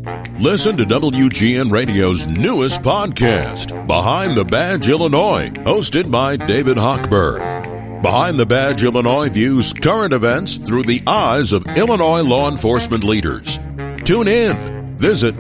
Listen to WGN Radio's newest podcast, Behind the Badge Illinois, hosted by David Hochberg. Behind the Badge Illinois views current events through the eyes of Illinois law enforcement leaders. Tune in. Visit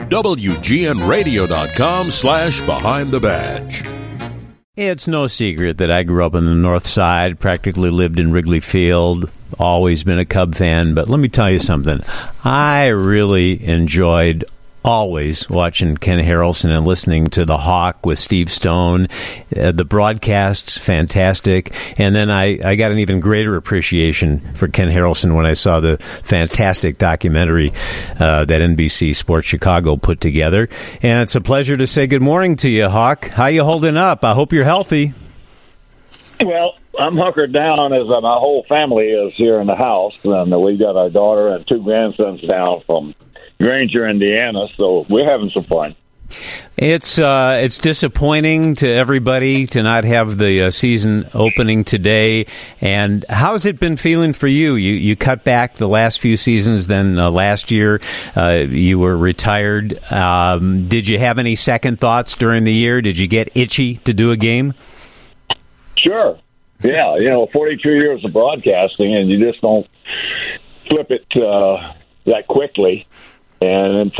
WGNRadio.com/Behind the Badge. It's no secret that I grew up on the north side, practically lived in Wrigley Field, always been a Cub fan. But let me tell you something. I really enjoyed always watching Ken Harrelson and listening to The Hawk with Steve Stone. The broadcast's fantastic. And then I got an even greater appreciation for Ken Harrelson when I saw the fantastic documentary that NBC Sports Chicago put together. And it's a pleasure to say good morning to you, Hawk. How you holding up? I hope you're healthy. Well, I'm hunkered down as my whole family is here in the house. And we got our daughter and two grandsons down from Granger, Indiana, so we're having some fun. It's disappointing to everybody to not have the season opening today. And how's it been feeling for you? You cut back the last few seasons, then last year you were retired. Did you have any second thoughts during the year? Did you get itchy to do a game? Sure. Yeah, 42 years of broadcasting, and you just don't flip it that quickly. And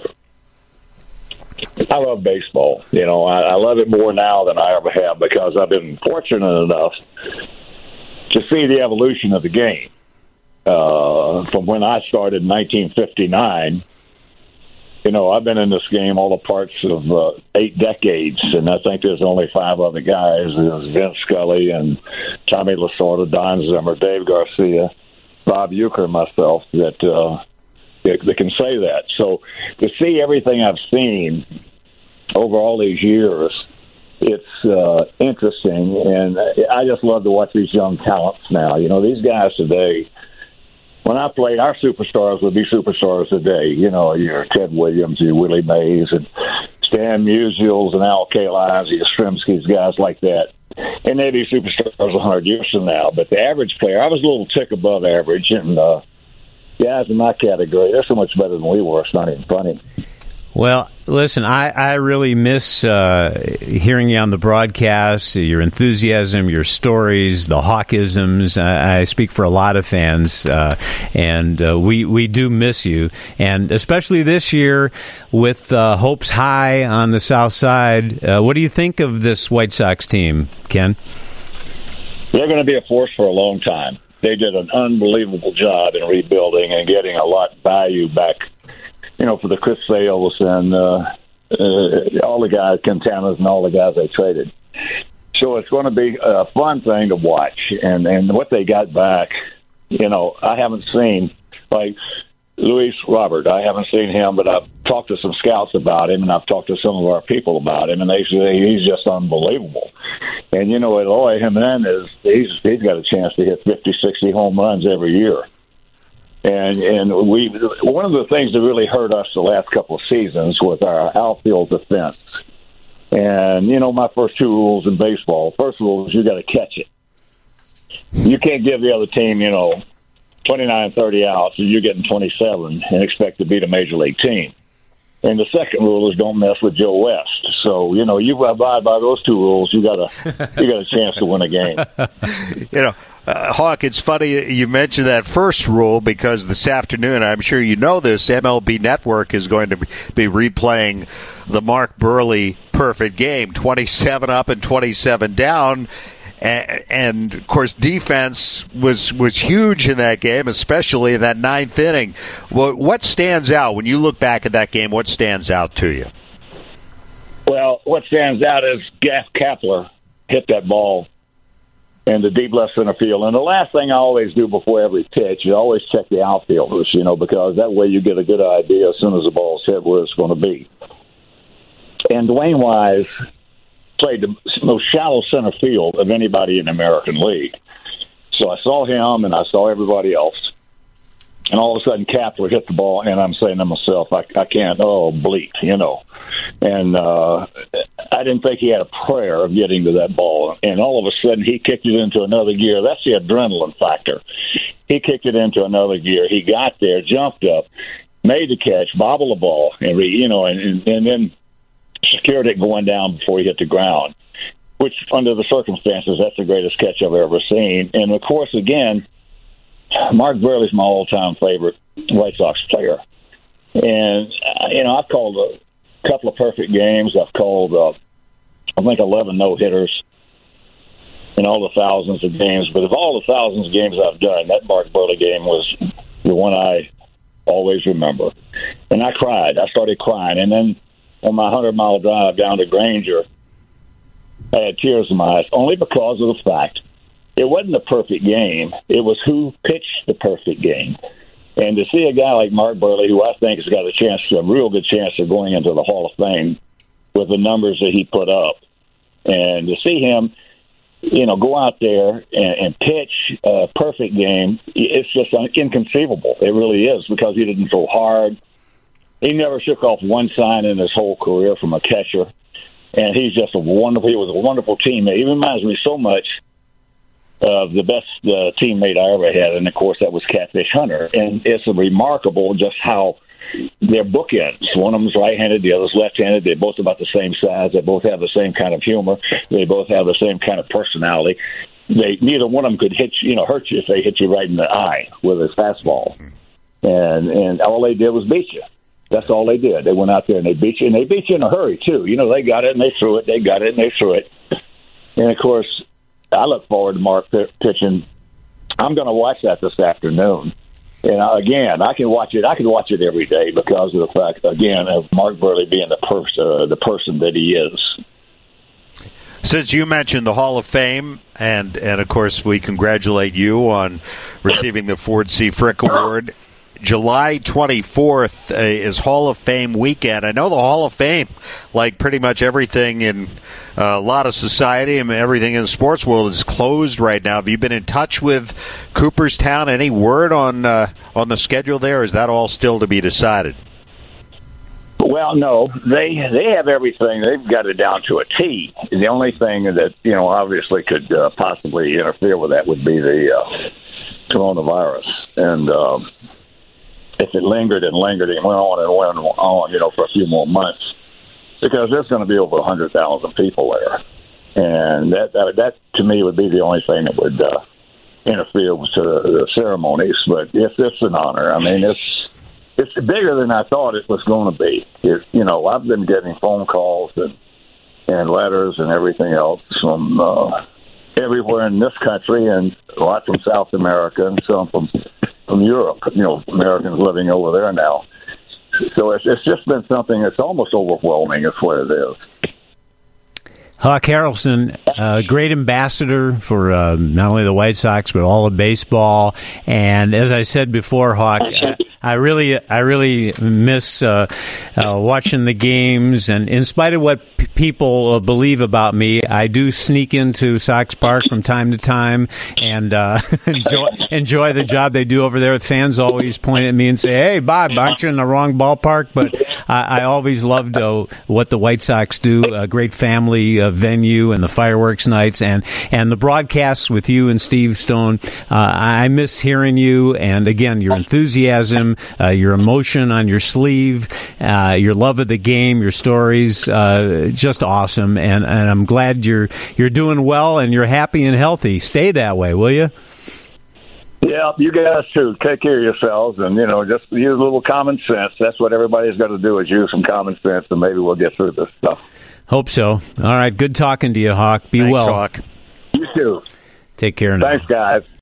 I love baseball. I love it more now than I ever have because I've been fortunate enough to see the evolution of the game. From when I started in 1959, I've been in this game all the parts of 8 decades, and I think there's only 5 other guys. There's Vince Scully and Tommy Lasorda, Don Zimmer, Dave Garcia, Bob Uecker, and myself that can say that. So to see everything I've seen over all these years, it's interesting, and I just love to watch these young talents now. These guys today, when I played, our superstars would be superstars today. Your Ted Williams, your Willie Mays, and Stan Musials, and Al Kalines, your Yastrzemskis, guys like that. And they'd be superstars 100 years from now. But the average player, I was a little tick above average, and guys in my category, they're so much better than we were. It's not even funny. Well, listen, I really miss hearing you on the broadcast, your enthusiasm, your stories, the Hawkisms. I speak for a lot of fans, and we do miss you. And especially this year with hopes high on the South Side, what do you think of this White Sox team, Ken? They're going to be a force for a long time. They did an unbelievable job in rebuilding and getting a lot of value back, for the Chris Sales and all the guys, Quintanas and all the guys they traded. So it's going to be a fun thing to watch. And what they got back, I haven't seen, like Luis Robert. I haven't seen him, but I've talked to some scouts about him, and I've talked to some of our people about him, and they say he's just unbelievable. And, Eloy Jimenez, he's got a chance to hit 50, 60 home runs every year. And one of the things that really hurt us the last couple of seasons was our outfield defense. And, my first 2 rules in baseball, first rule is you got to catch it. You can't give the other team, 29, 30 outs, and you're getting 27 and expect to beat a major league team. And the second rule is don't mess with Joe West. So, you abide by those 2 rules, you got a chance to win a game. Hawk, it's funny you mentioned that first rule because this afternoon, I'm sure you know this, MLB Network is going to be replaying the Mark Buehrle perfect game, 27 up and 27 down. And of course, defense was huge in that game, especially in that 9th inning. What stands out when you look back at that game? What stands out to you? Well, what stands out is Gaff Kapler hit that ball in the deep left center field. And the last thing I always do before every pitch, you always check the outfielders, because that way you get a good idea as soon as the ball's hit where it's going to be. And Dwayne Wise played the most shallow center field of anybody in the American League. So I saw him and I saw everybody else. And all of a sudden, Kapler hit the ball, and I'm saying to myself, I can't, bleep, And I didn't think he had a prayer of getting to that ball. And all of a sudden, he kicked it into another gear. That's the adrenaline factor. He kicked it into another gear. He got there, jumped up, made the catch, bobbled the ball, and then secured it going down before he hit the ground, which under the circumstances, that's the greatest catch I've ever seen. And, of course, again, Mark Buehrle's my all-time favorite White Sox player. And, I've called a couple of perfect games. I've called, I think, 11 no-hitters in all the thousands of games. But of all the thousands of games I've done, that Mark Buehrle game was the one I always remember. And I cried. I started crying. And then on my 100-mile drive down to Granger, I had tears in my eyes, only because of the fact it wasn't a perfect game. It was who pitched the perfect game. And to see a guy like Mark Buehrle, who I think has got a real good chance of going into the Hall of Fame with the numbers that he put up, and to see him, go out there and pitch a perfect game, it's just inconceivable. It really is, because he didn't throw hard. He never shook off one sign in his whole career from a catcher. And he was a wonderful teammate. He reminds me so much of the best teammate I ever had, and of course that was Catfish Hunter. And it's remarkable just how they're bookends. One of them's right-handed, the other's left-handed. They're both about the same size. They both have the same kind of humor. They both have the same kind of personality. Neither one of them could hurt you if they hit you right in the eye with a fastball. And all they did was beat you. That's all they did. They went out there and they beat you, and they beat you in a hurry, too. They got it and they threw it. They got it and they threw it. And, of course, I look forward to Mark pitching. I'm going to watch that this afternoon. And, again, I can watch it. I can watch it every day because of the fact, again, of Mark Buehrle being the person that he is. Since you mentioned the Hall of Fame, and of course, we congratulate you on receiving the Ford C. Frick Award, July 24th is Hall of Fame weekend. I know the Hall of Fame, like pretty much everything in a lot of society and everything in the sports world, is closed right now. Have you been in touch with Cooperstown? Any word on the schedule there? Or is that all still to be decided? Well, no. They have everything. They've got it down to a T. The only thing that, obviously could possibly interfere with that would be the coronavirus. And if it lingered and went on, for a few more months, because there's going to be over 100,000 people there. And that to me, would be the only thing that would interfere with the ceremonies. But it's an honor. I mean, it's bigger than I thought it was going to be. I've been getting phone calls and letters and everything else from everywhere in this country, and a lot from South America and some from Europe, Americans living over there now. So it's just been something that's almost overwhelming is what it is. Hawk Harrelson, great ambassador for not only the White Sox, but all of baseball. And as I said before, Hawk, I really miss watching the games. And in spite of what people believe about me, I do sneak into Sox Park from time to time and enjoy the job they do over there. Fans always point at me and say, "Hey, Bob, aren't you in the wrong ballpark?" But I always loved what the White Sox do. A great family venue and the fireworks nights and the broadcasts with you and Steve Stone. I miss hearing you, and again, your enthusiasm, your emotion on your sleeve, your love of the game, your stories, just awesome. And I'm glad you're doing well and you're happy and healthy. Stay that way, will you? Yeah, you guys too. Take care of yourselves, and just use a little common sense. That's what everybody's got to do, is use some common sense, and maybe we'll get through this stuff. Hope so. All right, good talking to you, Hawk. Be Thanks, well. Hawk. You too. Take care now. Thanks, guys.